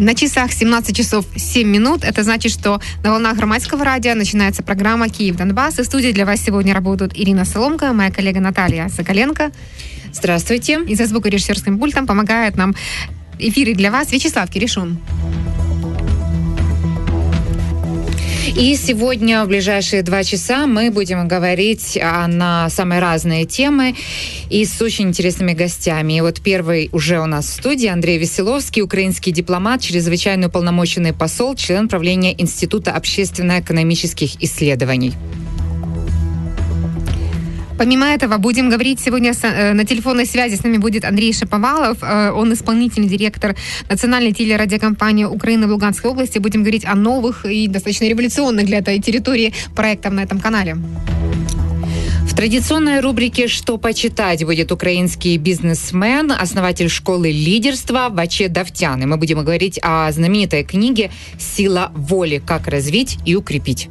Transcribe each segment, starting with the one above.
На часах 17 часов 7 минут. Это значит, что на волнах Громадского радио начинается программа «Киев-Донбасс». И в студии для вас сегодня работают Ирина Соломко, моя коллега Наталья Соколенко. Здравствуйте. И за звукорежиссерским пультом помогает нам эфиры для вас Вячеслав Киришун. И сегодня в ближайшие 2 часа мы будем говорить на самые разные темы и с очень интересными гостями. И вот первый уже у нас в студии Андрей Веселовский, украинский дипломат, чрезвычайно уполномоченный посол, член правления Института общественно-экономических исследований. Помимо этого, будем говорить сегодня на телефонной связи. С нами будет Андрей Шаповалов. Он исполнительный директор национальной телерадиокомпании Украины в Луганской области. Будем говорить о новых и достаточно революционных для этой территории проектах на этом канале. В традиционной рубрике «Что почитать» будет украинский бизнесмен, основатель школы лидерства Ваче Давтян. И мы будем говорить о знаменитой книге «Сила воли. Как развить и укрепить».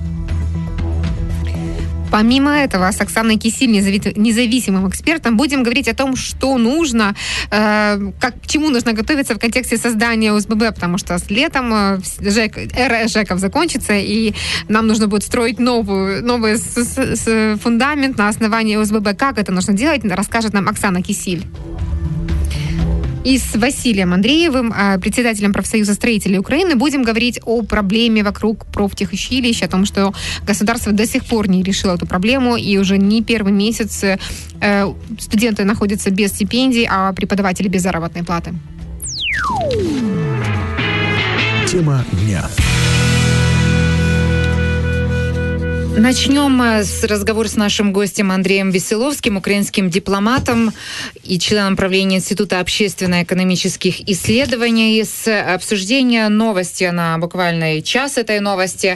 Помимо этого, с Оксаной Кисиль, независимым экспертом, будем говорить о том, что нужно, к чему нужно готовиться в контексте создания ОСББ, потому что с летом эра ЖЭКов закончится, и нам нужно будет строить новый фундамент на основании ОСББ. Как это нужно делать, расскажет нам Оксана Кисиль. И с Василием Андреевым, председателем профсоюза строителей Украины, будем говорить о проблеме вокруг профтехучилищ, о том, что государство до сих пор не решило эту проблему, и уже не первый месяц студенты находятся без стипендий, а преподаватели без заработной платы. Тема дня. Начнем разговор с нашим гостем Андреем Веселовским, украинским дипломатом и членом правления Института общественно-экономических исследований, с обсуждения новости на буквально час этой новости.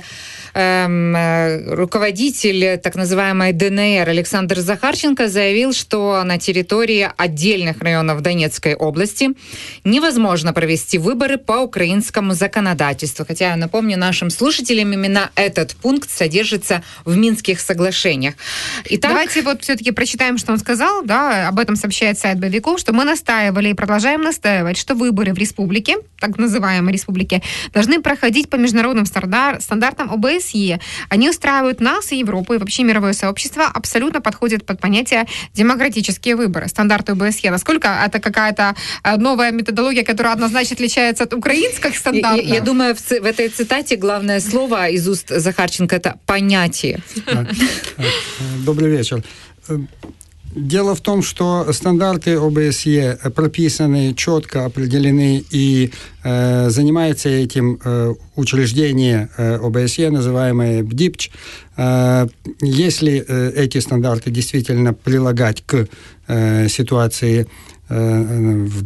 Руководитель так называемой ДНР Александр Захарченко заявил, что на территории отдельных районов Донецкой области невозможно провести выборы по украинскому законодательству. Хотя, я напомню нашим слушателям, именно этот пункт содержится в Минских соглашениях. Итак, давайте вот все-таки прочитаем, что он сказал. Да, об этом сообщает сайт Боевиков, что мы настаивали и продолжаем настаивать, что выборы в республике, так называемой республике, должны проходить по международным стандартам ОБСЕ. Они устраивают нас и Европу, и вообще мировое сообщество, абсолютно подходят под понятие демократические выборы. Стандарты ОБСЕ. Насколько это какая-то новая методология, которая однозначно отличается от украинских стандартов? Я думаю, в этой цитате главное слово из уст Захарченко – это «понятие». Добрый вечер. Дело в том, что стандарты ОБСЕ прописаны, четко определены, и занимается этим учреждение ОБСЕ, называемое БДИПЧ. Если эти стандарты действительно прилагать к ситуации в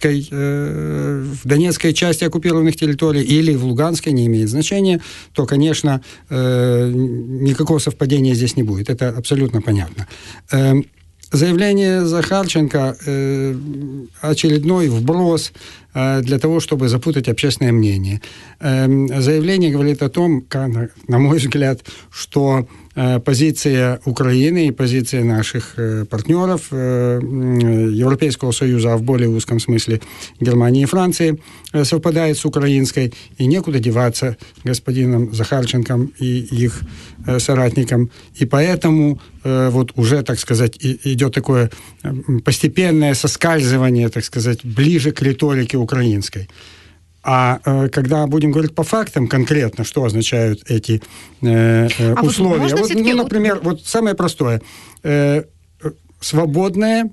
Донецкой части оккупированных территорий или в Луганской, не имеет значения, то, конечно, никакого совпадения здесь не будет. Это абсолютно понятно. Заявление Захарченко очередной вброс для того, чтобы запутать общественное мнение. Заявление говорит о том, на мой взгляд, что позиция Украины и позиция наших партнеров Европейского Союза, а в более узком смысле Германии и Франции, совпадает с украинской, и некуда деваться господином Захарченко и их соратникам. И поэтому вот уже, так сказать, идет такое постепенное соскальзывание, так сказать, ближе к риторике украинской. А когда будем говорить по фактам конкретно, что означают эти условия. Вот, например, вот самое простое. Свободные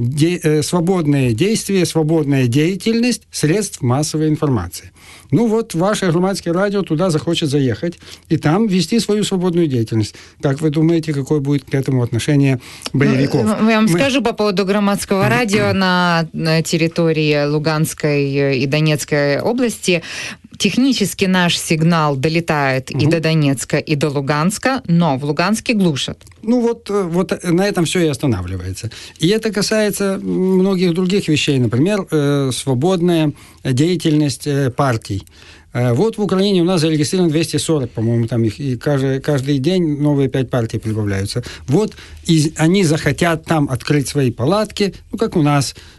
действия, свободная деятельность средств массовой информации. Ну вот, ваше громадское радио туда захочет заехать и там вести свою свободную деятельность. Как вы думаете, какое будет к этому отношение боевиков? Я вам скажу по поводу громадского радио на территории Луганской и Донецкой области. Технически наш сигнал долетает и до Донецка, и до Луганска, но в Луганске глушат. Ну вот на этом все и останавливается. И это касается многих других вещей. Например, свободная деятельность партий. Вот в Украине у нас зарегистрировано 240, по-моему, там их, и каждый день новые 5 партий прибавляются. Вот и они захотят там открыть свои палатки, ну, как у нас,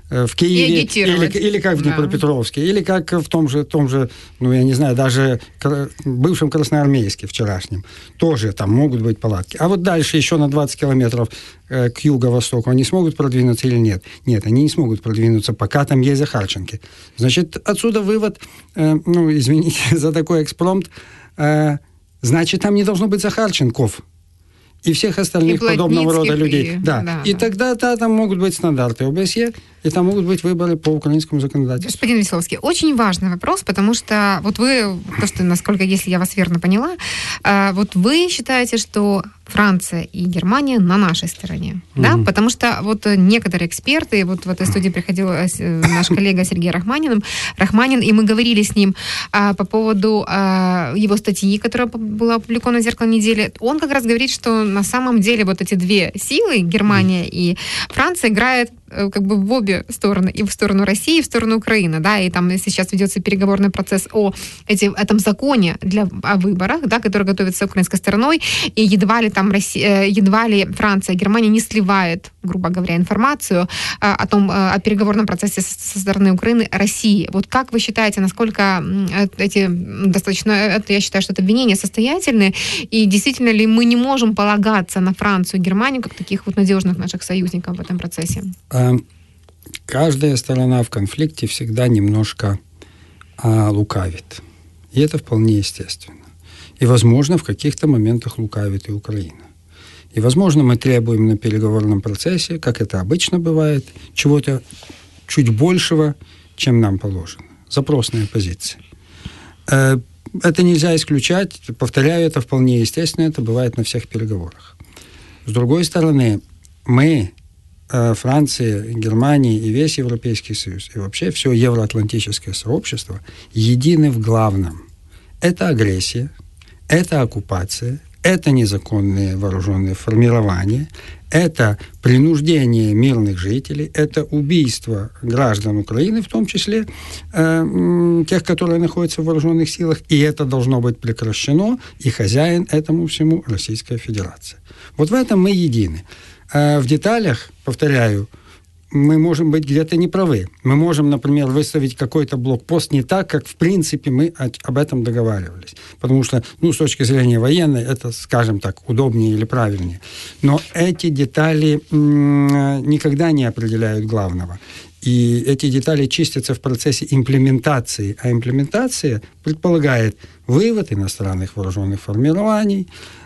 в Киеве, или как в Днепропетровске, или как в том же, ну, я не знаю, даже бывшем Красноармейске вчерашнем. Тоже там могут быть палатки. А вот дальше еще на 20 километров к юго-востоку они смогут продвинуться или нет? Нет, они не смогут продвинуться, пока там есть Захарченки. Значит, отсюда вывод, ну, извините за такой экспромт, значит, там не должно быть Захарченков и всех остальных подобного рода людей. И тогда там могут быть стандарты ОБСЕ, и там могут быть выборы по украинскому законодательству. Господин Веселовский, очень важный вопрос, потому что вот вы, то, что, насколько, если я вас верно поняла, вот вы считаете, что Франция и Германия на нашей стороне, да? Потому что вот некоторые эксперты, вот в этой студии приходил наш коллега Сергей Рахманин, и мы говорили с ним по поводу его статьи, которая была опубликована в «Зеркало недели». Он как раз говорит, что на самом деле вот эти две силы, Германия и Франция, играют как бы в обе стороны, и в сторону России, и в сторону Украины, да, и там сейчас ведется переговорный процесс о этом законе о выборах, да, который готовится украинской стороной, и едва ли Франция и Германия не сливает, грубо говоря, информацию о переговорном процессе со стороны Украины России. Вот как вы считаете, насколько я считаю, что это обвинения состоятельные, и действительно ли мы не можем полагаться на Францию и Германию как таких вот надежных наших союзников в этом процессе? Каждая сторона в конфликте всегда немножко лукавит. И это вполне естественно. И, возможно, в каких-то моментах лукавит и Украина. И, возможно, мы требуем на переговорном процессе, как это обычно бывает, чего-то чуть большего, чем нам положено. Запросная позиция. Это нельзя исключать. Повторяю, это вполне естественно. Это бывает на всех переговорах. С другой стороны, мы, Франция, Германия и весь Европейский Союз, и вообще все евроатлантическое сообщество едины в главном. Это агрессия, это оккупация, это незаконные вооруженные формирования, это принуждение мирных жителей, это убийство граждан Украины, в том числе тех, которые находятся в вооруженных силах, и это должно быть прекращено, и хозяин этому всему Российская Федерация. Вот в этом мы едины. В деталях, повторяю, мы можем быть где-то неправы. Мы можем, например, выставить какой-то блокпост не так, как, в принципе, мы об этом договаривались. Потому что, с точки зрения военной, это, скажем так, удобнее или правильнее. Но эти детали никогда не определяют главного. И эти детали чистятся в процессе имплементации. А имплементация предполагает вывод иностранных вооруженных формирований,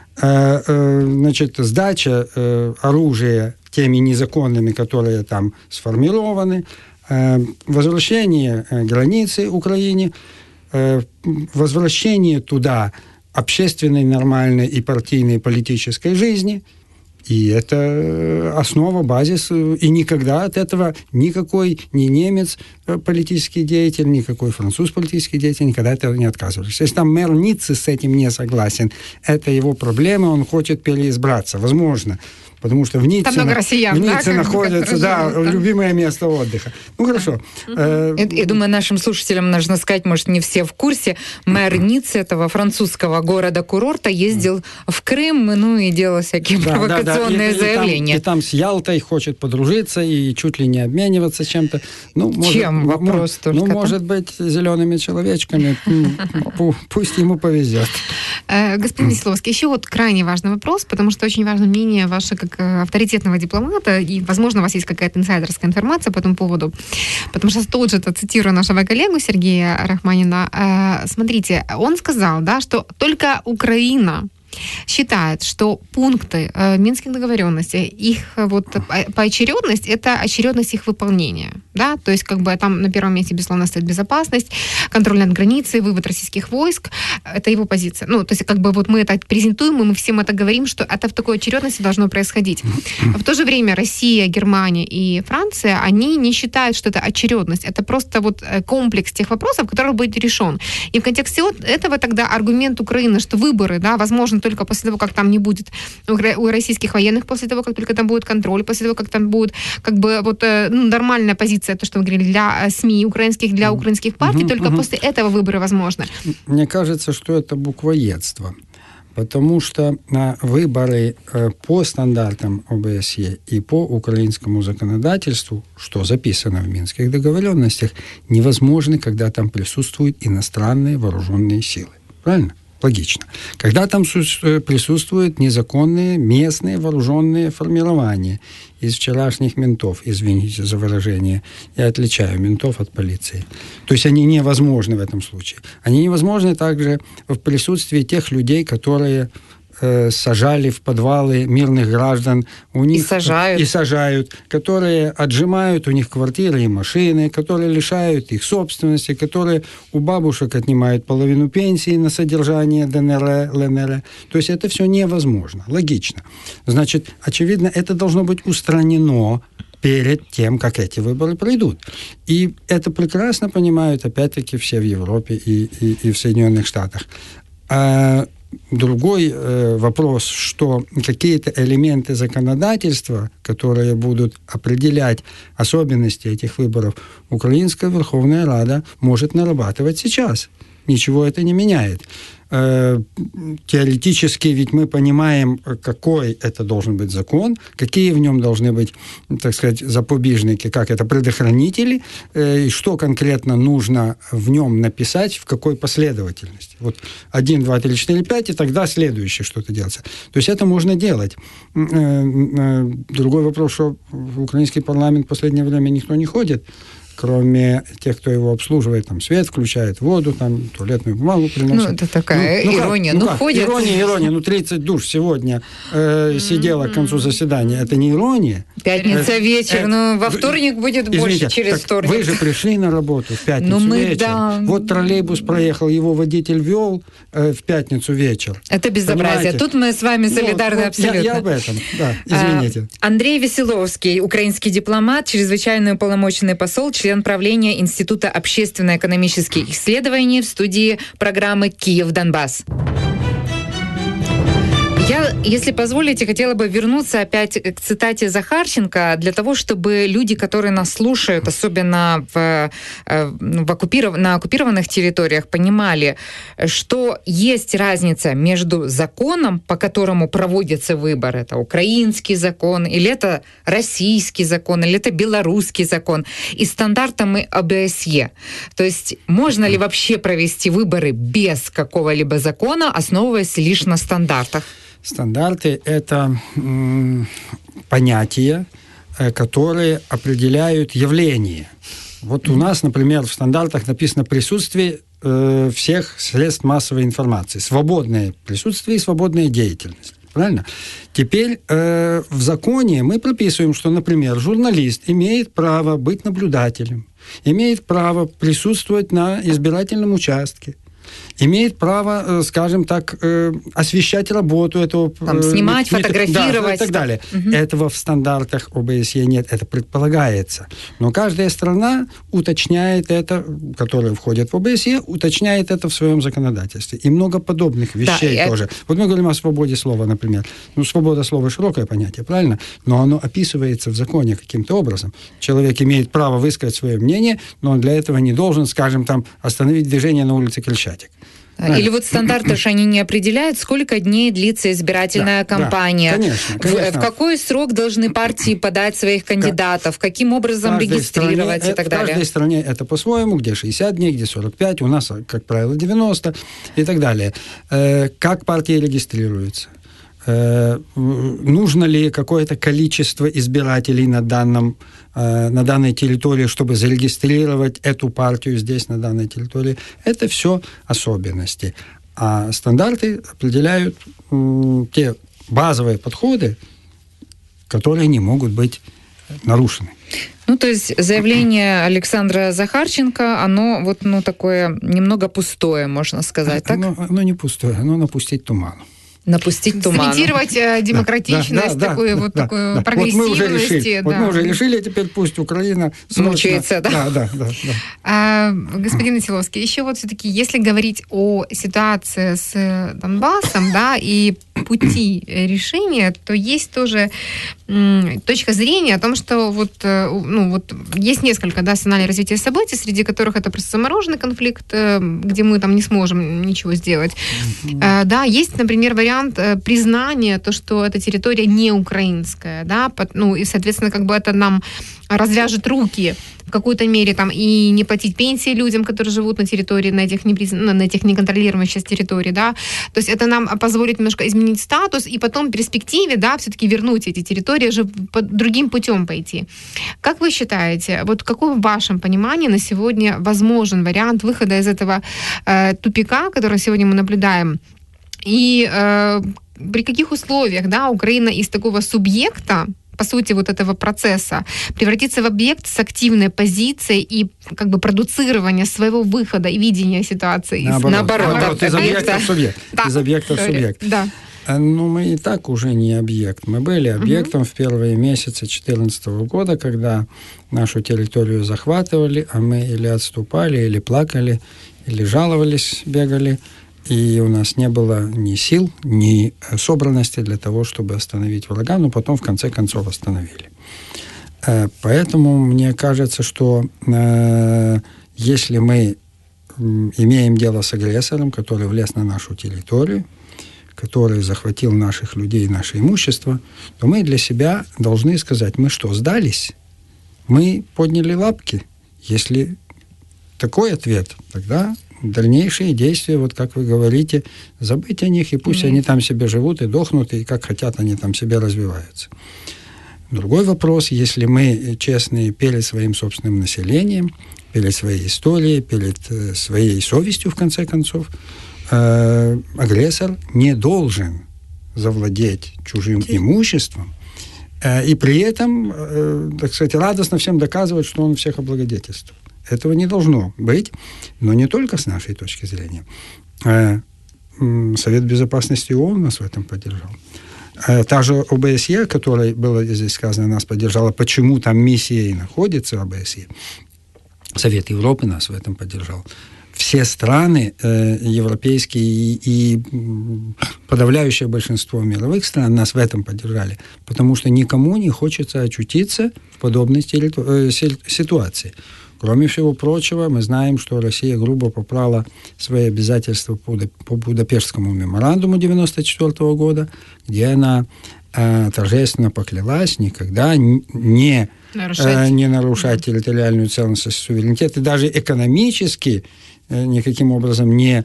сдача оружия теми незаконными, которые там сформированы, возвращение границы Украине, возвращение туда общественной, нормальной и партийной политической жизни. И это основа, базис. И никогда от этого никакой ни немец политический деятель, никакой француз политический деятель никогда от этого не отказывались. Если там мэр Ниццы с этим не согласен, это его проблема, он хочет переизбраться. Возможно. Потому что в Ницце находится, любимое место отдыха. Хорошо. Я думаю, нашим слушателям нужно сказать, может, не все в курсе, мэр Ниццы, этого французского города-курорта, ездил в Крым, и делал всякие провокационные заявления. И там с Ялтой хочет подружиться и чуть ли не обмениваться чем-то. Чем? Вопрос только. Может быть, зелеными человечками. Пусть ему повезет. Господин Веселовский, еще вот крайне важный вопрос, потому что очень важно мнение ваше как авторитетного дипломата, и, возможно, у вас есть какая-то инсайдерская информация по этому поводу, потому что тут же цитирую нашего коллегу Сергея Рахманина. Смотрите, он сказал, да, что только Украина считает, что пункты Минских договоренностей, их поочередность, это очередность их выполнения. Да? То есть там на первом месте, безусловно, стоит безопасность, контроль над границей, вывод российских войск. Это его позиция. То есть мы это презентуем, и мы всем это говорим, что это в такой очередности должно происходить. В то же время Россия, Германия и Франция, они не считают, что это очередность. Это просто комплекс тех вопросов, который будет решен. И в контексте этого тогда аргумент Украины, что выборы, да, возможно, только после того, как там не будет у российских военных, после того, как только там будет контроль, после того, как там будет нормальная позиция, то, что мы говорили, для СМИ украинских, для украинских партий, только после этого выборы возможны. Мне кажется, что это буквоедство. Потому что выборы по стандартам ОБСЕ и по украинскому законодательству, что записано в Минских договоренностях, невозможны, когда там присутствуют иностранные вооруженные силы. Правильно? Логично. Когда там присутствуют незаконные местные вооруженные формирования из вчерашних ментов, извините за выражение, я отличаю ментов от полиции. То есть они невозможны в этом случае. Они невозможны также в присутствии тех людей, которые сажали в подвалы мирных граждан, у них и сажают, которые отжимают у них квартиры и машины, которые лишают их собственности, которые у бабушек отнимают половину пенсии на содержание ДНР, ЛНР. То есть это все невозможно. Логично. Значит, очевидно, это должно быть устранено перед тем, как эти выборы пройдут. И это прекрасно понимают, опять-таки, все в Европе и в Соединенных Штатах. Другой вопрос, что какие-то элементы законодательства, которые будут определять особенности этих выборов, Украинская Верховная Рада может нарабатывать сейчас. Ничего это не меняет. Теоретически ведь мы понимаем, какой это должен быть закон, какие в нем должны быть, так сказать, запобежники, как это предохранители, и что конкретно нужно в нем написать, в какой последовательности. Вот 1, 2, 3, 4, 5, и тогда следующее что-то делается. То есть это можно делать. Другой вопрос, что в украинский парламент в последнее время никто не ходит, кроме тех, кто его обслуживает, там, свет включает, воду, там, туалетную бумагу приносит. Ну, это такая ирония. Ходят... Ирония. 30 душ сегодня сидела к концу заседания. Это не ирония. Пятница вечер, но во вторник будет больше через вторник. Вы же пришли на работу в пятницу вечер. Да. Вот троллейбус проехал, его водитель вел в пятницу вечер. Это безобразие. Понимаете? Тут мы с вами солидарны абсолютно. Я об этом, да, извините. Андрей Веселовский, украинский дипломат, чрезвычайный уполномоченный посол, член правления Института общественно-экономических исследований, в студии программы «Киев-Донбасс». Я, если позволите, хотела бы вернуться опять к цитате Захарченко для того, чтобы люди, которые нас слушают, особенно на оккупированных территориях, понимали, что есть разница между законом, по которому проводятся выборы, это украинский закон, или это российский закон, или это белорусский закон, и стандартами ОБСЕ. То есть можно ли вообще провести выборы без какого-либо закона, основываясь лишь на стандартах? Стандарты – это понятия, которые определяют явление. Вот у нас, например, в стандартах написано присутствие всех средств массовой информации. Свободное присутствие и свободная деятельность. Правильно? Теперь в законе мы прописываем, что, например, журналист имеет право быть наблюдателем, имеет право присутствовать на избирательном участке, имеет право, скажем так, освещать работу этого... Там, снимать, фотографировать. Да, и так далее. Угу. Этого в стандартах ОБСЕ нет, это предполагается. Но каждая страна уточняет это, которая входит в ОБСЕ, уточняет это в своем законодательстве. И много подобных вещей тоже. Вот мы говорим о свободе слова, например. Ну, свобода слова – широкое понятие, правильно? Но оно описывается в законе каким-то образом. Человек имеет право высказать свое мнение, но он для этого не должен, скажем, там, остановить движение на улице Крещатик. Или вот стандарты же они не определяют, сколько дней длится избирательная кампания, конечно. В какой срок должны партии подать своих кандидатов, каким образом регистрировать и так далее. В каждой стране это по-своему, где 60 дней, где 45, у нас, как правило, 90 и так далее. Как партии регистрируются? Нужно ли какое-то количество избирателей на данной территории, чтобы зарегистрировать эту партию здесь, на данной территории. Это все особенности. А стандарты определяют те базовые подходы, которые не могут быть нарушены. Ну, то есть заявление Александра Захарченко, оно вот, такое немного пустое, можно сказать, так? Оно не пустое, оно напустить туману. Напустить туман. Цементировать демократичность, такую прогрессивность. Вот мы уже решили, теперь пусть Украина мучается, да. Господин Веселовский, еще вот все-таки, если говорить о ситуации с Донбассом, да, и пути решения, то есть тоже точка зрения о том, что есть несколько сценариев развития событий, среди которых это просто замороженный конфликт, где мы там не сможем ничего сделать. Есть, например, вариант признания, то, что эта территория не украинская, и, соответственно, это нам развяжет руки в какой-то мере и не платить пенсии людям, которые живут на территории, на этих неконтролируемых сейчас территорий, То есть это нам позволит немножко изменить статус и потом в перспективе, все-таки вернуть эти территории, уже другим путем пойти. Как вы считаете, какой в вашем понимании на сегодня возможен вариант выхода из этого тупика, который сегодня мы наблюдаем? И при каких условиях, Украина из такого субъекта, по сути, этого процесса, превратиться в объект с активной позицией и продуцирования своего выхода и видения ситуации. Наоборот, из объекта в субъект. Из объекта в субъект. Да. Мы и так уже не объект. Мы были объектом в первые месяцы 2014 года, когда нашу территорию захватывали, а мы или отступали, или плакали, или жаловались, бегали. И у нас не было ни сил, ни собранности для того, чтобы остановить врага, но потом, в конце концов, остановили. Поэтому мне кажется, что если мы имеем дело с агрессором, который влез на нашу территорию, который захватил наших людей, наше имущество, то мы для себя должны сказать, мы что, сдались? Мы подняли лапки? Если такой ответ, тогда дальнейшие действия, как вы говорите, забыть о них, и пусть они там себе живут и дохнут, и как хотят, они там себе развиваются. Другой вопрос, если мы честны перед своим собственным населением, перед своей историей, перед своей совестью, в конце концов, агрессор не должен завладеть чужим имуществом и при этом, так сказать, радостно всем доказывать, что он всех облагодетельствует. Этого не должно быть, но не только с нашей точки зрения. Совет Безопасности ООН нас в этом поддержал. Та же ОБСЕ, которой было здесь сказано, нас поддержала, почему там миссия и находится ОБСЕ. Совет Европы нас в этом поддержал. Все страны европейские и подавляющее большинство мировых стран нас в этом поддержали, потому что никому не хочется очутиться в подобной ситуации. Кроме всего прочего, мы знаем, что Россия грубо попрала свои обязательства по Будапештскому меморандуму 1994 года, где она торжественно поклялась никогда не нарушать территориальную целостность и суверенитет, и даже экономически никаким образом не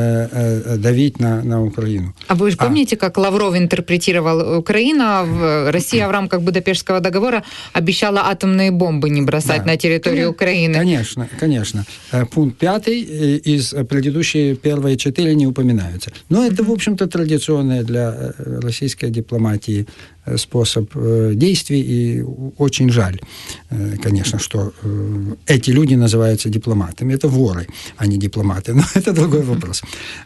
давить на Украину. А вы же помните, как Лавров интерпретировал Украину? Россия в рамках Будапештского договора обещала атомные бомбы не бросать на территорию Украины. Конечно. Пункт 5 из предыдущие первые 4 не упоминаются. Но это, в общем-то, традиционная для российской дипломатии способ действий, и очень жаль, конечно, что эти люди называются дипломатами. Это воры, а не дипломаты. Но это другой вопрос.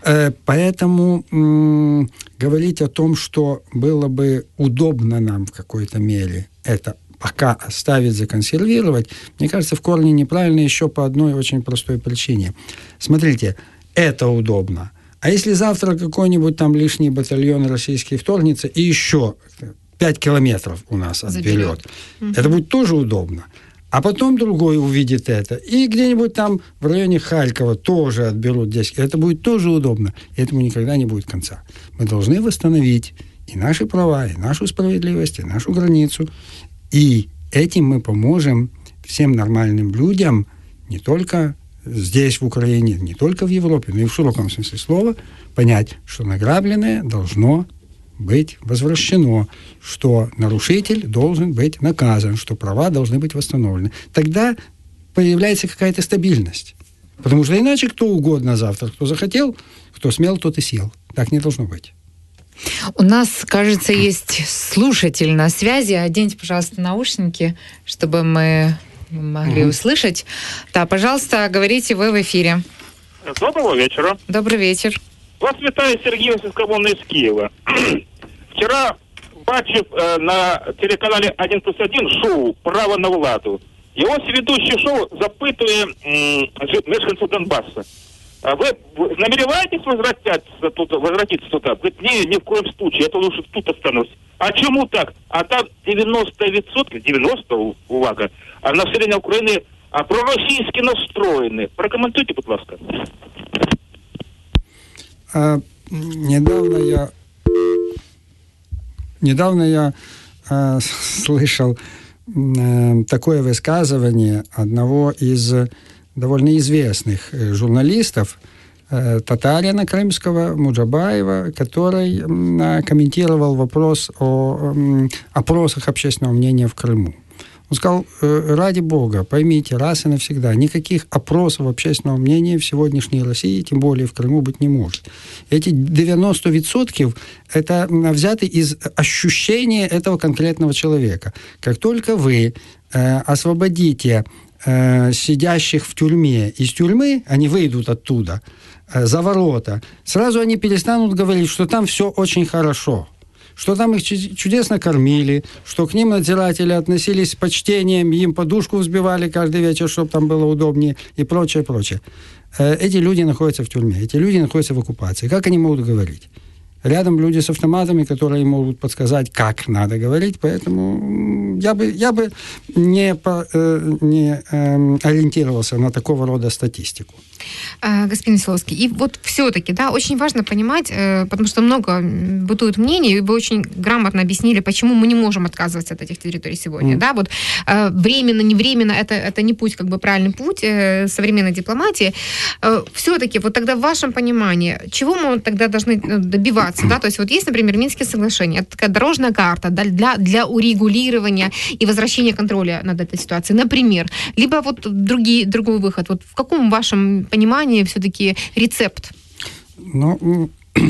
Поэтому говорить о том, что было бы удобно нам в какой-то мере это пока оставить, законсервировать, мне кажется, в корне неправильно еще по одной очень простой причине. Смотрите, это удобно. А если завтра какой-нибудь там лишний батальон российский вторгнется и еще 5 километров у нас отберет, это будет тоже удобно. А потом другой увидит это. И где-нибудь там в районе Харькова тоже отберут 10. Это будет тоже удобно. И этому никогда не будет конца. Мы должны восстановить и наши права, и нашу справедливость, и нашу границу. И этим мы поможем всем нормальным людям не только здесь, в Украине, не только в Европе, но и в широком смысле слова, понять, что награбленное должно быть возвращено, что нарушитель должен быть наказан, что права должны быть восстановлены. Тогда появляется какая-то стабильность. Потому что иначе кто угодно завтра, кто захотел, кто смел, тот и съел. Так не должно быть. У нас, кажется, есть слушатель на связи. Оденьте, пожалуйста, наушники, чтобы мы могли услышать. Да, пожалуйста, говорите, вы в эфире. Доброго вечера. Добрый вечер. Вас вітає Сергій Сискомовний з Києва. Вчора бачив на телеканалі 1+1 шоу «Право на владу». І ось ведучий шоу запитує мешканців Донбасу. А вы намереваетесь возвратиться туда? Говорит, ни в коем случае, я лучше тут останусь. А чому так? А там 90%, увага, а населення України проросійськи настроєне. Прокоментуйте, будь ласка. Недавно я слышал такое высказывание одного из довольно известных журналистов, татарина крымского, Муджабаева, который комментировал вопрос о опросах общественного мнения в Крыму. Он сказал, ради бога, поймите раз и навсегда, никаких опросов общественного мнения в сегодняшней России, тем более в Крыму, быть не может. Эти 90% это взяты из ощущения этого конкретного человека. Как только вы освободите сидящих в тюрьме из тюрьмы, они выйдут оттуда, за ворота, сразу они перестанут говорить, что там все очень хорошо, что там их чудесно кормили, что к ним надзиратели относились с почтением, им подушку взбивали каждый вечер, чтобы там было удобнее и прочее, прочее. Эти люди находятся в тюрьме, эти люди находятся в оккупации. Как они могут говорить? Рядом люди с автоматами, которые могут подсказать, как надо говорить, поэтому я бы не ориентировался на такого рода статистику. Господин Веселовский, и вот все-таки, да, очень важно понимать, потому что много бытует мнений, и вы очень грамотно объяснили, почему мы не можем отказываться от этих территорий сегодня, да, вот временно, не временно, это не путь, как бы правильный путь современной дипломатии. Все-таки, вот тогда в вашем понимании, чего мы тогда должны добиваться, да, то есть вот есть, например, Минские соглашения, это такая дорожная карта для урегулирования и возвращения контроля над этой ситуацией, например, либо вот другой выход, вот в каком вашем понимании все-таки рецепт? Ну,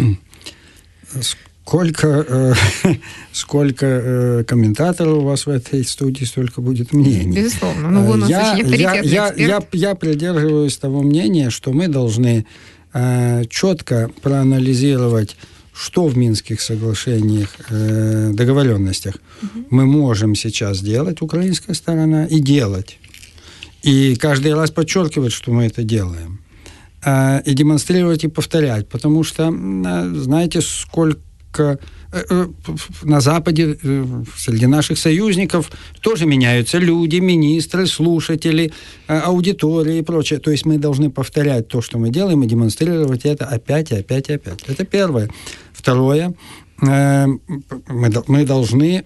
сколько комментаторов у вас в этой студии, столько будет мнений. Безусловно. Ну, вы у нас очень авторитетный эксперт. Я придерживаюсь того мнения, что мы должны четко проанализировать, что в Минских соглашениях, договоренностях мы можем сейчас делать, украинская сторона, и делать. И каждый раз подчеркивать, что мы это делаем. И демонстрировать, и повторять. Потому что, знаете, сколько на Западе среди наших союзников тоже меняются люди, министры, слушатели, аудитории и прочее. То есть мы должны повторять то, что мы делаем, и демонстрировать это опять, и опять, и опять. Это первое. Второе. Мы должны...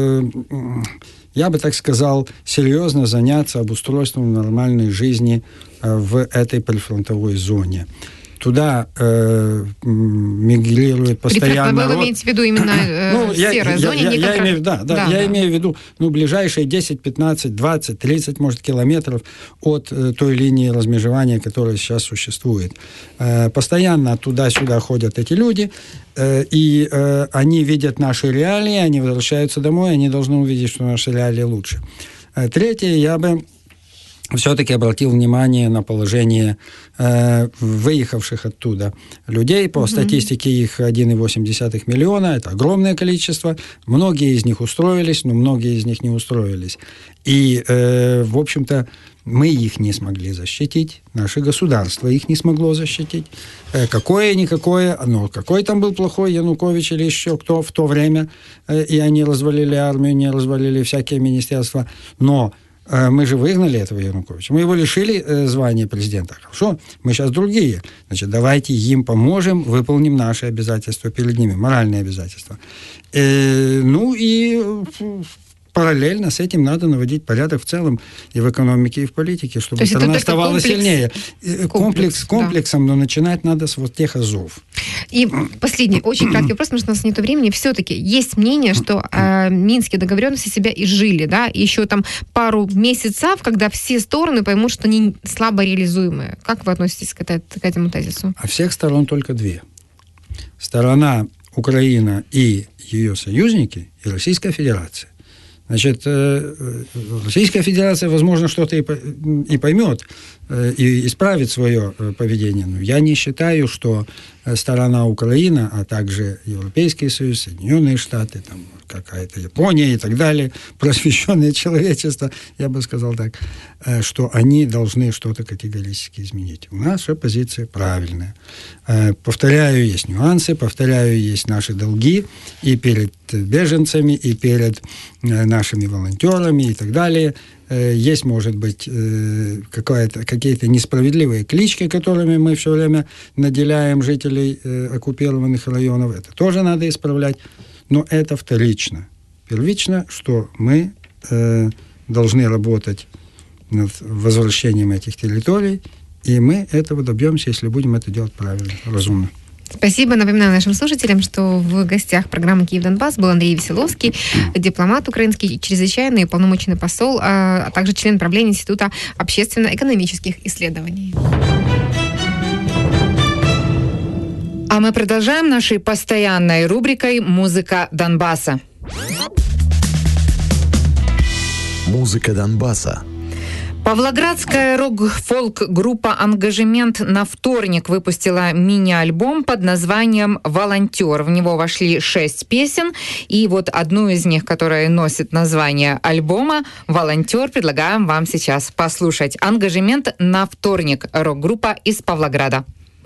я бы так сказал, серьезно заняться обустройством нормальной жизни в этой прифронтовой зоне. Туда мигрирует постоянно... Вы имеете в виду именно серая зона? Я имею в виду ближайшие 10, 15, 20, 30, может, километров от той линии размежевания, которая сейчас существует. Постоянно туда-сюда ходят эти люди, и они видят наши реалии, они возвращаются домой, они должны увидеть, что наши реалии лучше. Третье, я бы все-таки обратил внимание на положение выехавших оттуда людей. По статистике их 1,8 миллиона. Это огромное количество. Многие из них устроились, но многие из них не устроились. И, в общем-то, мы их не смогли защитить. Наше государство их не смогло защитить. Какое-никакое, но какой там был плохой Янукович или еще кто в то время. И они развалили армию, не развалили всякие министерства. Но мы же выгнали этого Януковича. Мы его лишили звания президента. Хорошо, мы сейчас другие. Значит, давайте им поможем, выполним наши обязательства перед ними, моральные обязательства. Ну и параллельно с этим надо наводить порядок в целом и в экономике, и в политике, чтобы страна оставалась сильнее. Комплексом, но начинать надо с вот тех азов. И последний, очень краткий вопрос, потому что у нас нет времени. Все-таки есть мнение, что минские договоренности себя изжили, да, и еще там пару месяцев, когда все стороны поймут, что они слабо реализуемые. Как вы относитесь к этому тезису? А всех сторон только две. Сторона Украина и ее союзники, и Российская Федерация. Значит, Российская Федерация, возможно, что-то и поймет, и исправит свое поведение. Но я не считаю, что сторона Украина, а также Европейский Союз, Соединенные Штаты, там, какая-то Япония и так далее, просвещенное человечество, я бы сказал так, что они должны что-то категорически изменить. У нас позиция правильная. Повторяю, есть нюансы, повторяю, есть наши долги и перед беженцами, и перед нашими волонтерами и так далее. Есть, может быть, какие-то несправедливые клички, которыми мы все время наделяем жителей оккупированных районов. Это тоже надо исправлять. Но это вторично. Первично, что мы должны работать над возвращением этих территорий, и мы этого добьемся, если будем это делать правильно, разумно. Спасибо. Напоминаю нашим слушателям, что в гостях программы «Киев-Донбасс» был Андрей Веселовский, дипломат украинский, чрезвычайный и полномочный посол, а также член правления Института общественно-экономических исследований. А мы продолжаем нашей постоянной рубрикой «Музыка Донбасса». Музыка Донбасса. Павлоградская рок-фолк-группа «Ангажемент» на вторник выпустила мини-альбом под названием «Волонтер». В него вошли 6 песен, и вот одну из них, которая носит название альбома «Волонтер», предлагаем вам сейчас послушать. «Ангажемент» на вторник. Рок-группа из Павлограда.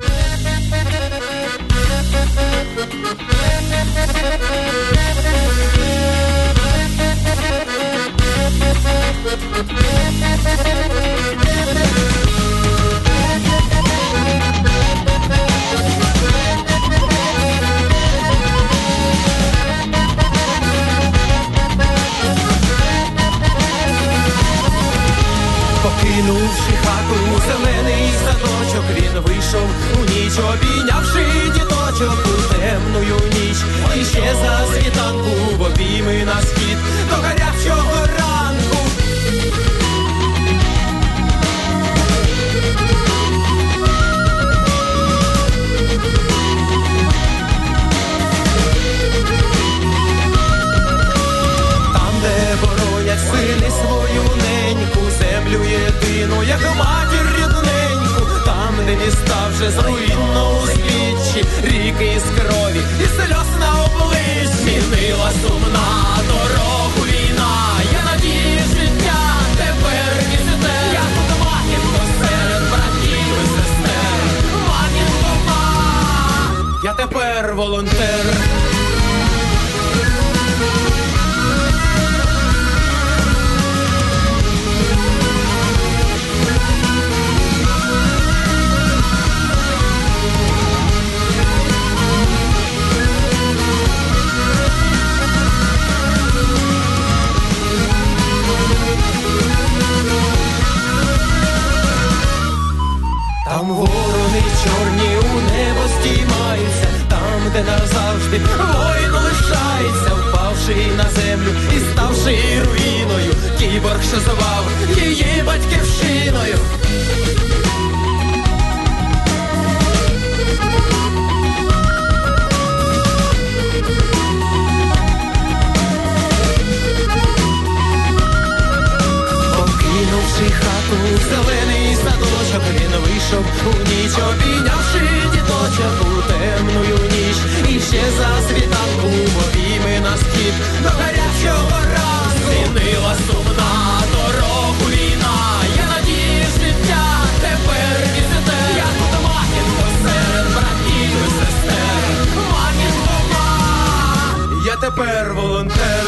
Покинувши хату, зелений садочок, він вийшов у ніч, обійнявши діточок у темною ніч. І ще за світанку в обійми на схід до гарячого ранку. Там, де боронять сини свою неньку, землю єдину, як матір рідненьку, там, де міста вже зруйно узбіччі, ріки із крові і сльоз на обличчі. Змінила сумна дорогу війна, я надію життя тепер візите. Я тут матінко серед братів і сестер, матінко ма, я тепер волонтер. Там ворони чорні у небо стіймаються, там, де назавжди воїн лишається, впавши на землю і ставши руїною, кіборг, що звав її батьківщиною. Покинувши хату, зелений садочок, він вийшов у ніч, обійнявши діточок у темною ніч. І ще за світанку в обійми на схід до гарячого ранку. Змінила сумна дорогу війна, я надію життя тепер візите. Я тут матінко серед братів і сестер, матінко ма, я тепер волонтер.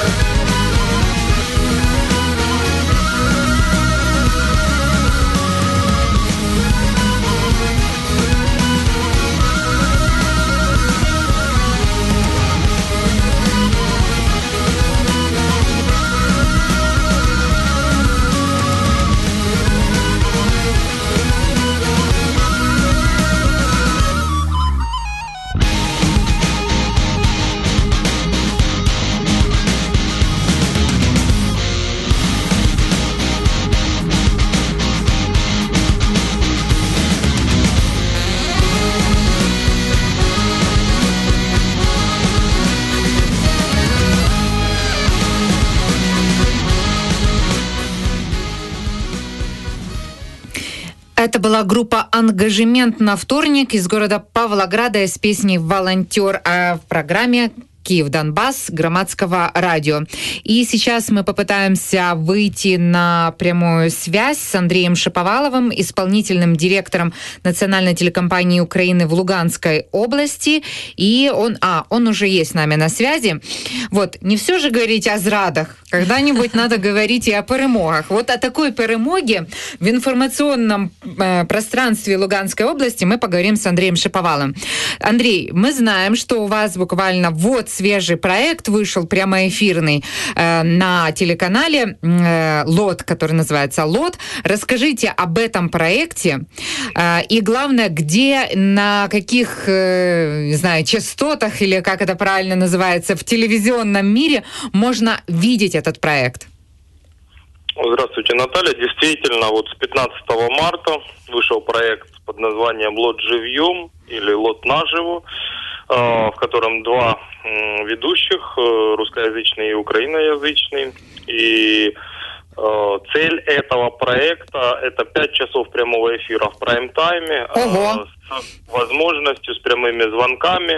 Это была группа «Ангажемент» на вторник из города Павлограда с песней «Волонтер» в программе «Киев-Донбасс» Громадского радио. И сейчас мы попытаемся выйти на прямую связь с Андреем Шаповаловым, исполнительным директором национальной телекомпании Украины в Луганской области. И он уже есть с нами на связи. Вот, не все же говорить о зрадах. Когда-нибудь надо говорить и о перемогах. Вот о такой перемоге в информационном пространстве Луганской области мы поговорим с Андреем Шаповаловым. Андрей, мы знаем, что у вас буквально свежий проект вышел прямоэфирный на телеканале ЛОТ, который называется ЛОТ. Расскажите об этом проекте и, главное, где, на каких, не знаю, частотах или как это правильно называется, в телевизионном мире можно видеть этот проект. Здравствуйте, Наталья. Действительно, вот с 15 марта вышел проект под названием «ЛОТ живьем» или «ЛОТ наживо», в котором два ведущих, русскоязычный и украиноязычный. И цель этого проекта – это 5 часов прямого эфира в прайм-тайме с возможностью, с прямыми звонками.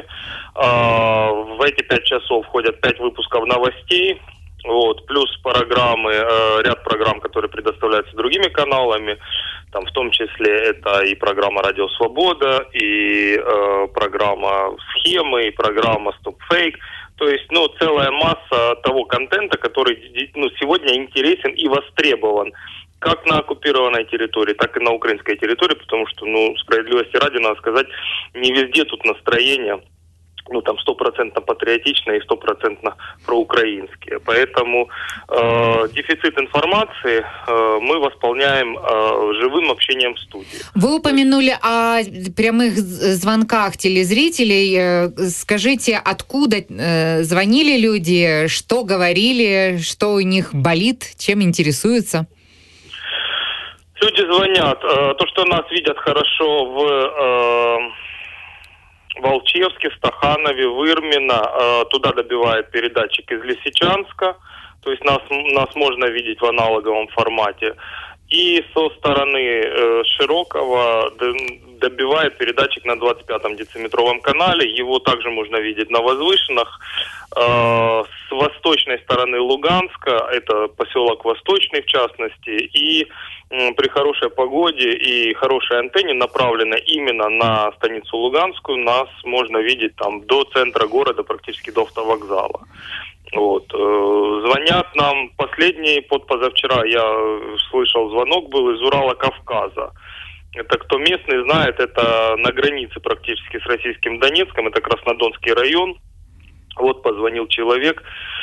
В эти 5 часов входят 5 выпусков новостей, вот, плюс программы, ряд программ, которые предоставляются другими каналами. Там в том числе это и программа «Радио Свобода», и программа «Схемы», и программа «Стоп-фейк». То есть, целая масса того контента, который, сегодня интересен и востребован как на оккупированной территории, так и на украинской территории, потому что, справедливости ради, надо сказать, не везде тут настроение 100% патриотичные и 100% проукраинские. Поэтому дефицит информации мы восполняем живым общением в студии. Вы упомянули о прямых звонках телезрителей. Скажите, откуда звонили люди, что говорили, что у них болит, чем интересуются? Люди звонят. То, что нас видят хорошо в Волчевске, Стаханове, Вырмино, туда добивает передатчик из Лисичанска, то есть нас можно видеть в аналоговом формате. И со стороны Широкого добивает передатчик на 25-м дециметровом канале, его также можно видеть на возвышенных. С восточной стороны Луганска, это поселок Восточный в частности, и при хорошей погоде и хорошей антенне, направленной именно на станицу Луганскую, нас можно видеть там до центра города, практически до автовокзала. Вот. Звонят нам последний, позавчера я слышал звонок, был из Урала-Кавказа. Это кто местный знает, это на границе практически с российским Донецком, это Краснодонский район. Вот позвонил человек.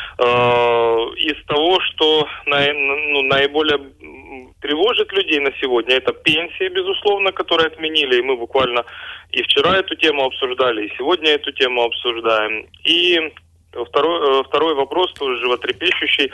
Из того, что наиболее тревожит людей на сегодня, это пенсии, безусловно, которые отменили. И мы буквально и вчера эту тему обсуждали, и сегодня эту тему обсуждаем. И второй вопрос, тоже животрепещущий,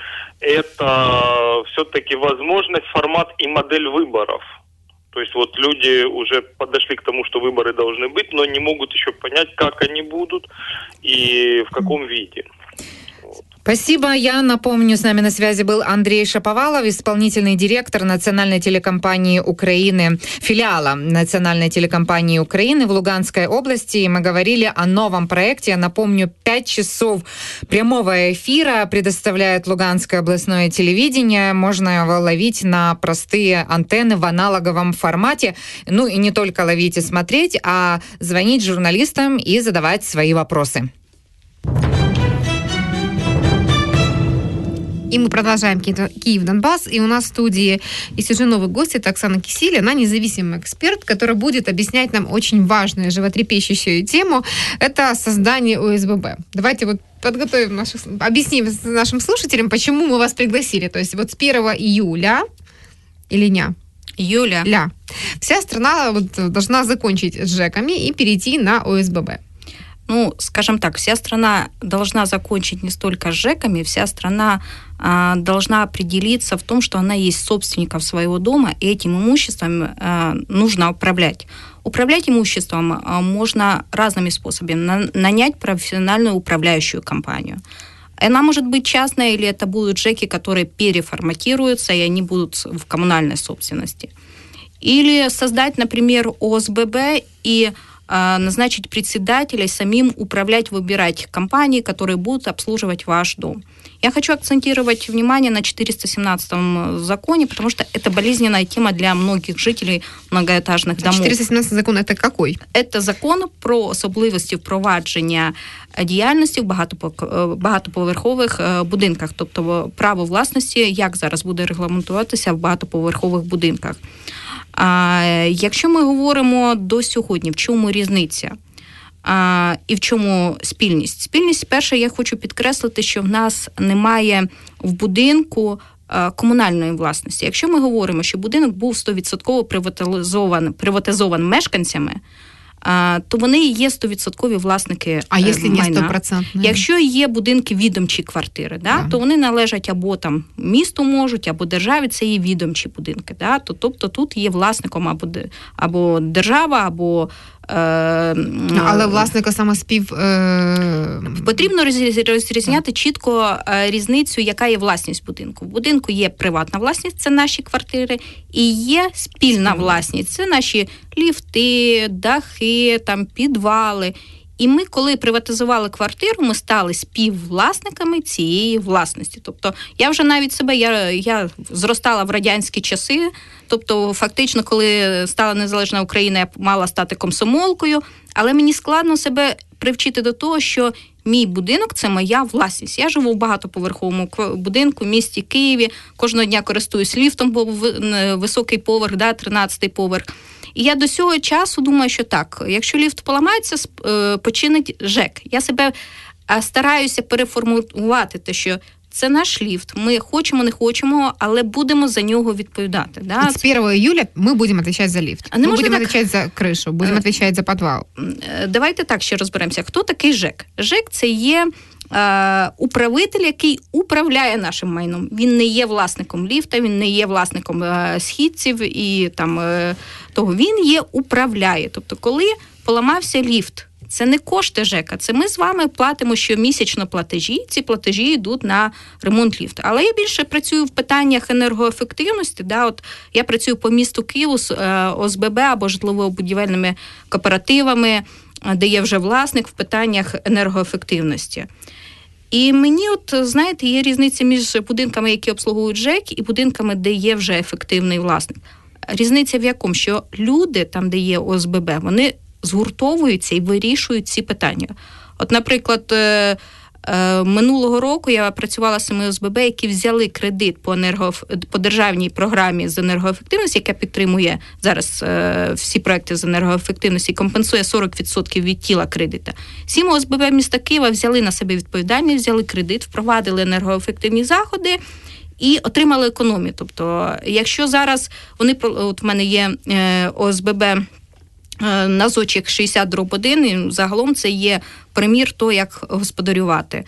это все-таки возможность, формат и модель выборов. То есть вот люди уже подошли к тому, что выборы должны быть, но не могут еще понять, как они будут и в каком виде. Спасибо. Я напомню, с нами на связи был Андрей Шаповалов, исполнительный директор национальной телекомпании Украины, филиала национальной телекомпании Украины в Луганской области. И мы говорили о новом проекте. Я напомню, 5 часов прямого эфира предоставляет Луганское областное телевидение. Можно его ловить на простые антенны в аналоговом формате. И не только ловить и смотреть, а звонить журналистам и задавать свои вопросы. И мы продолжаем Киев-Донбасс. И у нас в студии есть уже новый гость. Это Оксана Кисиль. Она независимый эксперт, который будет объяснять нам очень важную, животрепещущую тему. Это создание ОСББ. Давайте подготовим объясним нашим слушателям, почему мы вас пригласили. То есть с 1 июля июля вся страна должна закончить с ЖЭКами и перейти на ОСББ. Скажем так, вся страна должна закончить не столько с ЖЭКами, вся страна должна определиться в том, что она есть собственником своего дома, и этим имуществом нужно управлять. Управлять имуществом можно разными способами. Нанять профессиональную управляющую компанию. Она может быть частная, или это будут ЖЭКи, которые переформатируются, и они будут в коммунальной собственности. Или создать, например, ОСББ и назначить председателей, самим управлять, выбирать компании, которые будут обслуживать ваш дом. Я хочу акцентировать внимание на 417 законе, потому что это болезненная тема для многих жителей многоэтажных домов. 417 закон – это какой? Це закон про особливості впровадження діяльності в багатоповерхових будинках, тобто право власності, як зараз буде регламентуватися в багатоповерхових будинках. Якщо ми говоримо до сьогодні, в чому різниця і в чому спільність? Спільність, перше, я хочу підкреслити, що в нас немає в будинку комунальної власності. Якщо ми говоримо, що будинок був 100% приватизований мешканцями, то вони і є 100% власники А якщо не майна. 100%? Якщо є будинки відомчі квартири, то вони належать або там місту можуть, або державі, це є відомчі будинки. Тобто тут є власником або держава, або але власника самоспів... Потрібно розрізняти чітко різницю, яка є власність будинку. В будинку є приватна власність, це наші квартири, і є спільна власність, це наші ліфти, дахи, там, підвали. І ми, коли приватизували квартиру, ми стали співвласниками цієї власності. Тобто я вже навіть себе, я зростала в радянські часи, тобто фактично, коли стала незалежна Україна, я мала стати комсомолкою, але мені складно себе привчити до того, що мій будинок – це моя власність. Я живу в багатоповерховому будинку в місті Києві, кожного дня користуюсь ліфтом, бо високий поверх, 13-й поверх. І я до цього часу думаю, що так, якщо ліфт поламається, починить ЖЕК. Я себе стараюся переформулювати те, що це наш ліфт, ми хочемо, не хочемо, але будемо за нього відповідати. Да? З 1 июля ми будемо відповідати за ліфт, ми будемо відповідати за кришу, будемо відповідати за підвал. Давайте так ще розберемося. Хто такий ЖЕК? ЖЕК – це є управитель, який управляє нашим майном. Він не є власником ліфта, він не є власником східців і там того. Він є управляє. Тобто, коли поламався ліфт, це не кошти ЖЕКа, це ми з вами платимо щомісячно платежі, ці платежі йдуть на ремонт ліфту. Але я більше працюю в питаннях енергоефективності, от я працюю по місту Києву з ОСББ або житлово-будівельними кооперативами, де є вже власник в питаннях енергоефективності. І мені, знаєте, є різниця між будинками, які обслуговують ЖЕК, і будинками, де є вже ефективний власник. Різниця в якому? Що люди, там, де є ОСББ, вони згуртовуються і вирішують ці питання. От, наприклад, минулого року я працювала з цими ОСББ, які взяли кредит по державній програмі з енергоефективності, яка підтримує зараз всі проекти з енергоефективності і компенсує 40% від тіла кредита. 7 ОСББ міста Києва взяли на себе відповідальність, взяли кредит, впровадили енергоефективні заходи і отримали економію. Тобто, якщо зараз от в мене є ОСББ на Зочик 60/1, і загалом це є примір того, як господарювати.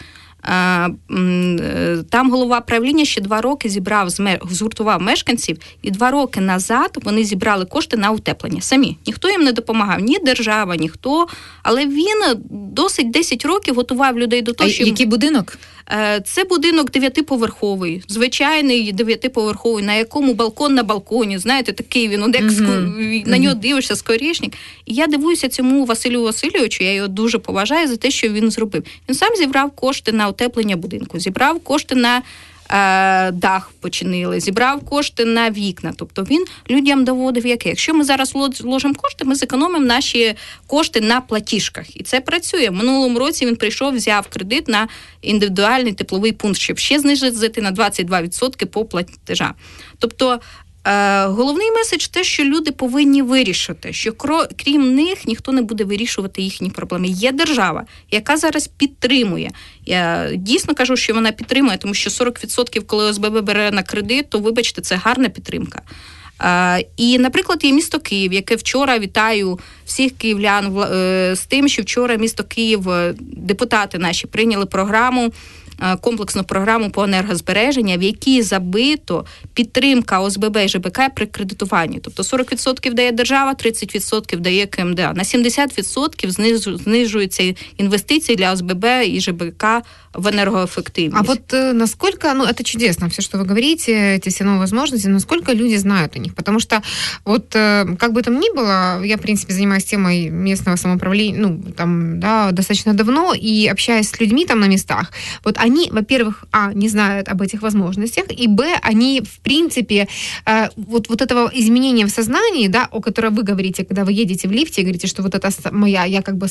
Там голова правління ще 2 роки згуртував мешканців, і 2 роки назад вони зібрали кошти на утеплення самі. Ніхто їм не допомагав, ні держава, ніхто. Але він досить 10 років готував людей до того, що... Який будинок? Це будинок 9-поверховий, звичайний 9-поверховий, на якому балкон на балконі, знаєте, такий він, на нього дивишся, скорішник. І я дивуюся цьому Василю Васильовичу, я його дуже поважаю за те, що він зробив. Він сам зібрав кошти на утеплення будинку, зібрав кошти на дах починили, зібрав кошти на вікна. Тобто він людям доводив яке. Якщо ми зараз вложимо кошти, ми зекономимо наші кошти на платіжках. І це працює. В минулому році він прийшов, взяв кредит на індивідуальний тепловий пункт, щоб ще знизити на 22% по платежам. Тобто головний меседж те, що люди повинні вирішити, що крім них ніхто не буде вирішувати їхні проблеми. Є держава, яка зараз підтримує. Я дійсно кажу, що вона підтримує, тому що 40%, коли ОСББ бере на кредит, то, вибачте, це гарна підтримка. І, наприклад, є місто Київ, яке вчора, вітаю всіх київлян з тим, що вчора місто Київ, депутати наші прийняли програму комплексну програму по енергозбереженню, в якій забито підтримка ОСББ і ЖБК при кредитуванні. Тобто 40% дає держава, 30% дає КМДА. На 70% знижуються інвестиції для ОСББ и ЖБК в энергоэффективность. А вот насколько, это чудесно, все, что вы говорите, эти все новые возможности, насколько люди знают о них? Потому что вот как бы там ни было, я, в принципе, занимаюсь темой местного самоуправления, достаточно давно, и общаясь с людьми там на местах, вот они, во-первых, не знают об этих возможностях, и, они, в принципе, вот этого изменения в сознании, да, о котором вы говорите, когда вы едете в лифте и говорите, что вот это моя, я как бы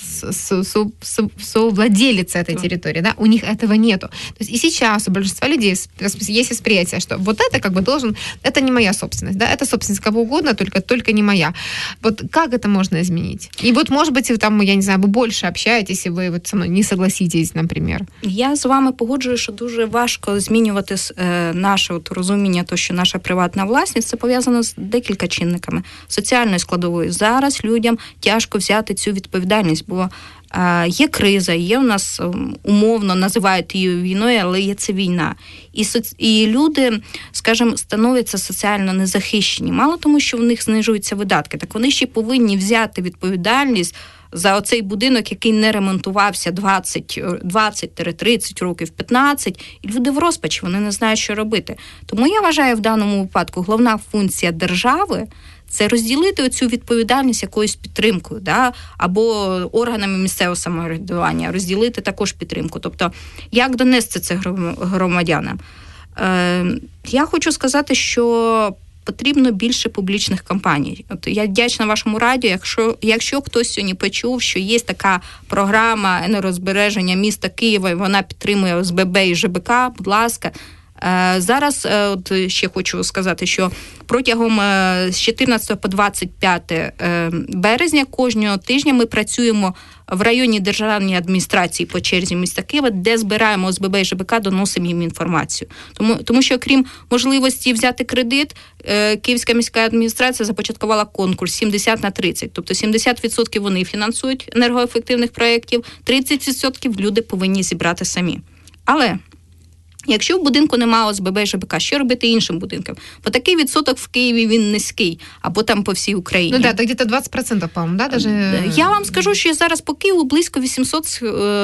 совладелец этой территории, да, у них этого нету. То есть и сейчас у большинства людей есть восприятие, что вот это как бы это не моя собственность, да, это собственность кого угодно, только не моя. Вот как это можно изменить? И вот, может быть, там, я не знаю, вы больше общаетесь, и вы вот со мной не согласитесь, наприклад. Я з вами погоджую, що дуже важко змінювати наше розуміння, то, що наша приватна власність, це пов'язано з декілька чинниками. Соціальною складовою. Зараз людям тяжко взяти цю відповідальність, бо є криза, є у нас, умовно називають її війною, але є це війна. І люди, скажімо, становляться соціально незахищені. Мало тому, що в них знижуються видатки, так вони ще повинні взяти відповідальність за оцей будинок, який не ремонтувався 20-30 років, 15, і люди в розпачі, вони не знають, що робити. Тому я вважаю, в даному випадку головна функція держави – це розділити оцю відповідальність якоюсь підтримкою, да? Або органами місцевого самоврядування, розділити також підтримку. Тобто, як донести це громадянам? Я хочу сказати, що потрібно більше публічних кампаній. От я вдячна вашому радіо, якщо хтось сьогодні почув, що є така програма енергозбереження міста Києва, і вона підтримує ОСББ і ЖБК, будь ласка. Зараз, от ще хочу сказати, що протягом з 14 по 25 березня кожного тижня ми працюємо в районній державній адміністрації по черзі міста Києва, де збираємо ОСББ і ЖБК, доносимо їм інформацію. Тому що, крім можливості взяти кредит, Київська міська адміністрація започаткувала конкурс 70/30. Тобто 70% вони фінансують енергоефективних проєктів, 30% люди повинні зібрати самі. Але якщо в будинку немає ОСББ і ЖБК, що робити іншим будинкам? Бо такий відсоток в Києві, він низький, або там по всій Україні. Ну так, да, где-то 20%, по-моєму, да? Даже... Я вам скажу, що зараз по Києву близько 800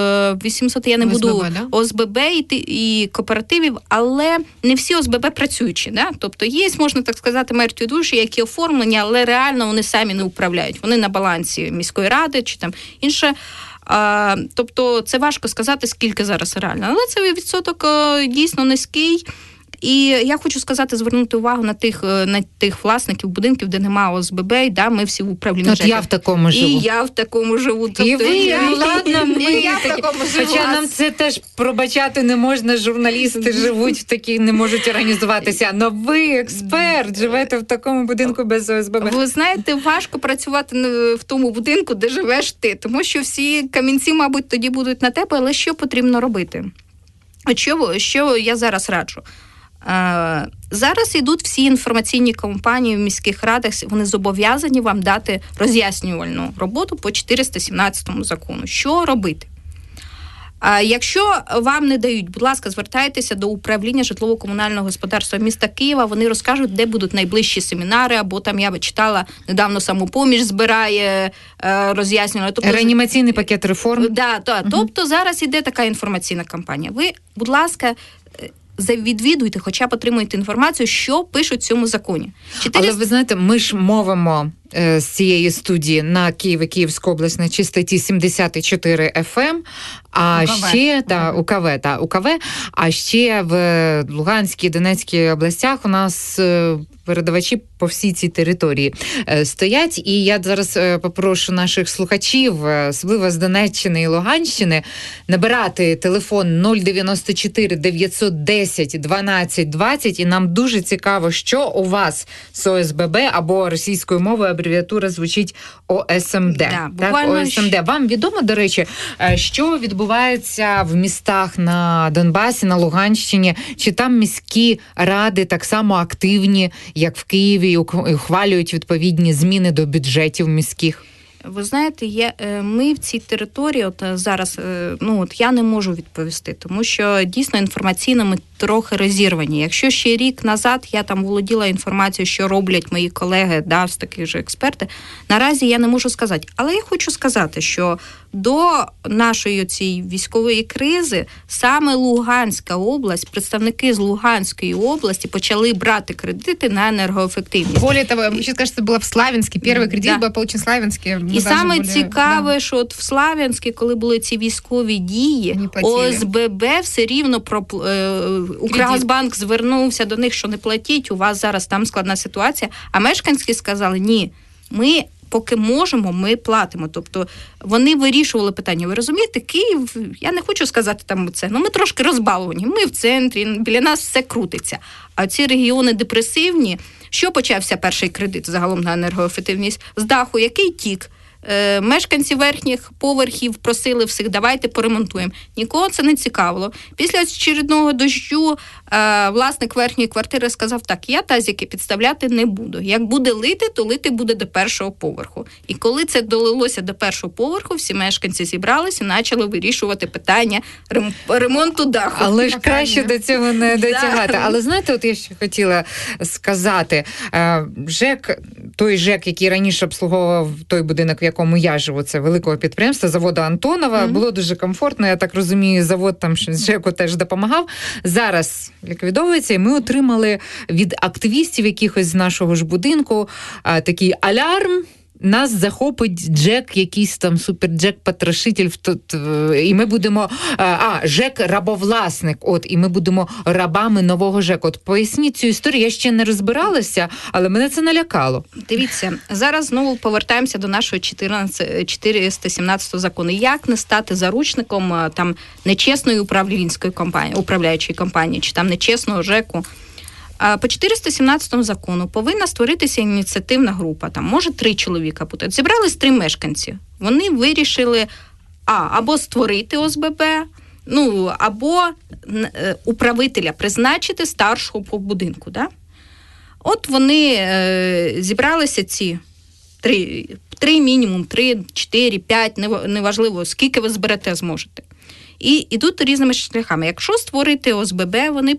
я не буду, ОСББ, да? ОСББ і кооперативів, але не всі ОСББ працюючі. Да? Тобто є, можна так сказати, мертві душі, які оформлені, але реально вони самі не управляють. Вони на балансі міської ради чи там інше. Тобто це важко сказати, скільки зараз реально. Але цей відсоток дійсно низький. І я хочу сказати, звернути увагу на тих власників будинків, де немає ОСББ, і да, ми всі в управлінні. От я в такому живу. І я в такому живу. Тобто, і ви, ладно, я в такому живу. Хоча нам це теж пробачати не можна, журналісти живуть в такі, не можуть організуватися. Но ви, експерт, живете в такому будинку без ОСББ. Ви знаєте, важко працювати в тому будинку, де живеш ти, тому що всі камінці, мабуть, тоді будуть на тебе, але що потрібно робити? Що я зараз раджу? Зараз йдуть всі інформаційні кампанії в міських радах, вони зобов'язані вам дати роз'яснювальну роботу по 417 закону. Що робити? Якщо вам не дають, будь ласка, звертайтеся до управління житлово-комунального господарства міста Києва, вони розкажуть, де будуть найближчі семінари, або там я читала, недавно «Самопоміч» збирає роз'яснювальну. Тобто, реанімаційний пакет реформ. Да. Тобто зараз іде така інформаційна кампанія. Ви, будь ласка, відвідуйте, хоча б отримуєте інформацію, що пишуть в цьому законі. Але ви знаєте, ми ж мовимо з цієї студії на Київ і Київську область на частоті 74 FM, а УКВ. ще УКВ, а ще в Луганській, Донецькій областях у нас передавачі по всій цій території стоять. І я зараз попрошу наших слухачів, особливо з Донеччини і Луганщини, набирати телефон 094 910 12 20, і нам дуже цікаво, що у вас з ОСББ або російською мовою абревіатура звучить ОСМД. Да, так, ОСМД. Вам відомо, до речі, що відбувається в містах на Донбасі, на Луганщині? Чи там міські ради так само активні, як в Києві, і ухвалюють відповідні зміни до бюджетів міських? Ви знаєте, ми в цій території, от зараз, я не можу відповісти, тому що дійсно інформаційно ми трохи розірвані. Якщо ще рік назад я там володіла інформацією, що роблять мої колеги, з таких же експерти, наразі я не можу сказати. Але я хочу сказати, що до нашої цієї військової кризи саме Луганська область, представники з Луганської області почали брати кредити на енергоефективність. Более того, сейчас, кажется, было в Славянске. Первый кредит был получен в Славянске. І саме цікаве, що от в Славянську, коли були ці військові дії, ОСББ все рівно Укргазбанк звернувся до них, що не платіть, у вас зараз там складна ситуація. А мешканці сказали, ні, ми поки можемо, ми платимо. Тобто вони вирішували питання. Ви розумієте, Київ, я не хочу сказати там це, ми трошки розбаловані. Ми в центрі, біля нас все крутиться. А ці регіони депресивні, що почався перший кредит загалом на енергоефективність? З даху, який тік? Мешканці верхніх поверхів просили всіх, давайте поремонтуємо. Нікого це не цікавило. Після очередного дощу власник верхньої квартири сказав, так, я тазики підставляти не буду. Як буде лити, то лити буде до першого поверху. І коли це долилося до першого поверху, всі мешканці зібралися і почали вирішувати питання ремонту даху. Але ж краще до цього не дотягати. Але знаєте, от я ще хотіла сказати, той ЖЕК, який раніше обслуговував той будинок, в якому я живу, це великого підприємства, заводу Антонова, було дуже комфортно, я так розумію, завод там ЖЕКу теж допомагав. Зараз ліквідовується, і ми отримали від активістів якихось з нашого ж будинку такий алярм, нас захопить Джек, якийсь там супер-Джек-потрошитель, і ми будемо, ЖЕК-рабовласник, і ми будемо рабами нового ЖЕКу. От поясніть цю історію, я ще не розбиралася, але мене це налякало. Дивіться, зараз знову повертаємося до нашого 417 закону. Як не стати заручником там нечесної управляючої компанії, чи там нечесного ЖЕКу? По 417 закону повинна створитися ініціативна група, там може 3 чоловіка бути. Зібрались 3 мешканці. Вони вирішили або створити ОСББ, або управителя призначити старшого по будинку. Да? От вони зібралися ці 3 мінімум, 3, 4, 5, неважливо, скільки ви зберете, зможете. І йдуть різними шляхами. Якщо створити ОСББ,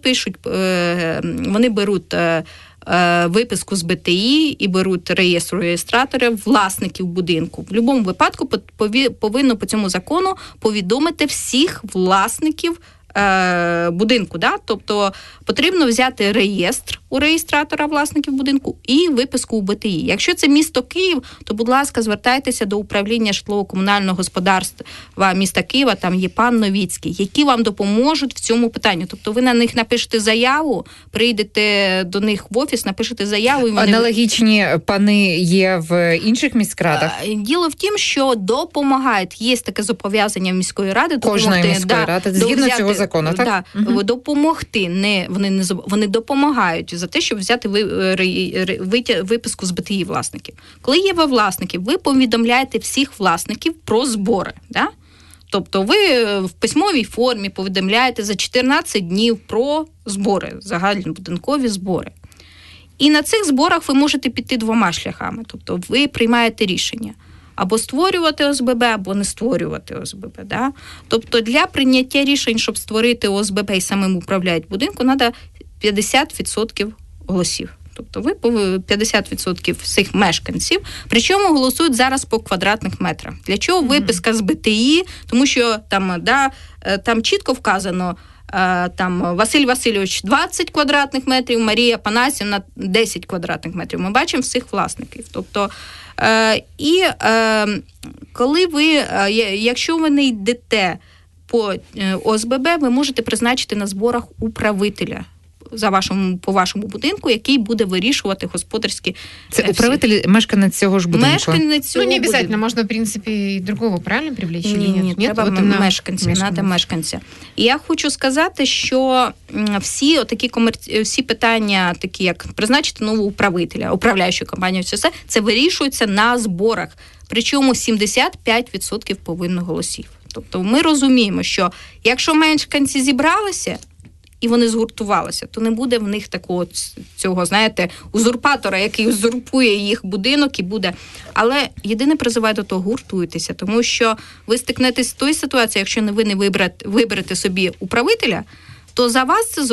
вони беруть виписку з БТІ і беруть реєстр реєстраторів власників будинку. В будь-якому випадку повинно по цьому закону повідомити всіх власників будинку. Да? Тобто потрібно взяти реєстр у реєстратора власників будинку і виписку у БТІ. Якщо це місто Київ, то, будь ласка, звертайтеся до управління житлово-комунального господарства міста Києва, там є пан Новіцький, які вам допоможуть в цьому питанні. Тобто ви на них напишете заяву, прийдете до них в офіс, напишете заяву. І вони... Аналогічні пани є в інших міськрадах? Діло в тім, що допомагають. Є таке зобов'язання міської ради. Кожної міської ради, згідно цього закону, так? Допомогти. Вони допомагають за те, щоб взяти виписку з БТІ власників. Коли є ви власників, ви повідомляєте всіх власників про збори. Да? Тобто ви в письмовій формі повідомляєте за 14 днів про збори, загальнобудинкові збори. І на цих зборах ви можете піти 2 шляхами. Тобто ви приймаєте рішення або створювати ОСББ, або не створювати ОСББ. Да? Тобто для прийняття рішень, щоб створити ОСББ і самим управляти будинку, треба 50% голосів. Тобто ви 50% всіх мешканців, причому голосують зараз по квадратних метрах. Для чого виписка з БТІ? Тому що там чітко вказано, там Василь Васильович 20 квадратних метрів, Марія Панасівна 10 квадратних метрів. Ми бачимо всіх власників. Тобто, коли якщо ви не йдете по ОСББ, ви можете призначити на зборах управителя по вашому будинку, який буде вирішувати господарські... Це управитель, мешканець цього ж будинку? Мешканець цього не обов'язково, можна, в принципі, і другого, правильно, привлечь? Ні, треба мешканця. І я хочу сказати, що всі питання, такі як призначити нового управителя, управляючу компанію, це вирішується на зборах. Причому 75% повинно голосів. Тобто ми розуміємо, що якщо мешканці зібралися, і вони згуртувалися, то не буде в них такого цього, знаєте, узурпатора, який узурпує їх будинок і буде. Але єдине призиває до того, гуртуйтеся, тому що ви стикнетесь з тої ситуації, якщо ви не виберете собі управителя, то за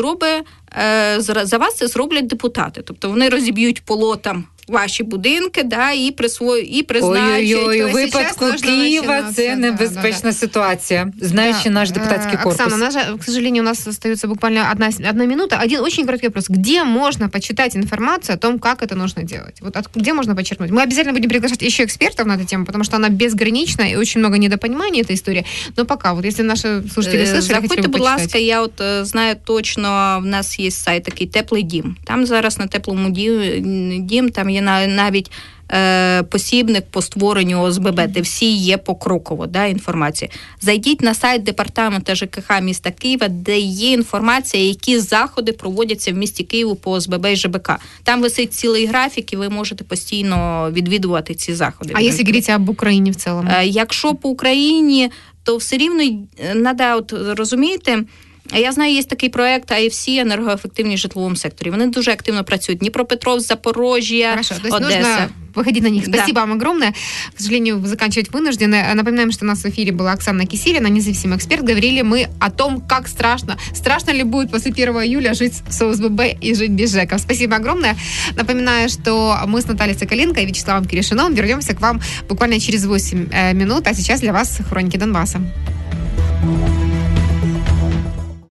вас це зроблять депутати. Тобто вони розіб'ють полотом ваші будинки, да, і призначать. Ой-ой-ой, у випадку Києва це небезпечна ситуація, знаючи наш депутатский корпус. Оксана, к сожалению, у нас остается буквально одна минута. Один очень короткий вопрос. Где можно почитать информацию о том, как это нужно делать? Вот где можно почерпнуть? Мы обязательно будем приглашать еще экспертов на эту тему, потому что она безгранична и очень много недопонимания этой истории. Но пока, вот если наши слушатели слышали, заходьте, будь ласка, я от знаю точно, в нас є сайт такий «Теплий дім». Там зараз на «Теплому дім» там є навіть посібник по створенню ОСББ, де всі є покроково, да, інформація. Зайдіть на сайт департаменту ЖКХ міста Києва, де є інформація, які заходи проводяться в місті Києву по ОСББ і ЖБК. Там висить цілий графік, і ви можете постійно відвідувати ці заходи. А якщо говорити об Україні в цілому? Якщо по Україні, то все рівно треба, от розумієте, я знаю, є такий проект IFC «Енергоефективність в житловому секторі». Вони дуже активно працюють. Дніпропетровськ, Запорожжя, Хорошо, то есть Одесса. нужно выходить на них. Спасибо вам огромное. К сожалению, заканчивать вынуждены. Напоминаем, что у нас в эфире была Оксана Кисилина, независимый эксперт. Говорили мы о том, как страшно ли будет после 1 июля жить с ОСББ и жить без ЖЭКов. Спасибо огромное. Напоминаю, что мы с Натальей Соколенко и Вячеславом Киришиновым вернемся к вам буквально через 8 минут. А сейчас для вас «Хроники Донбасса».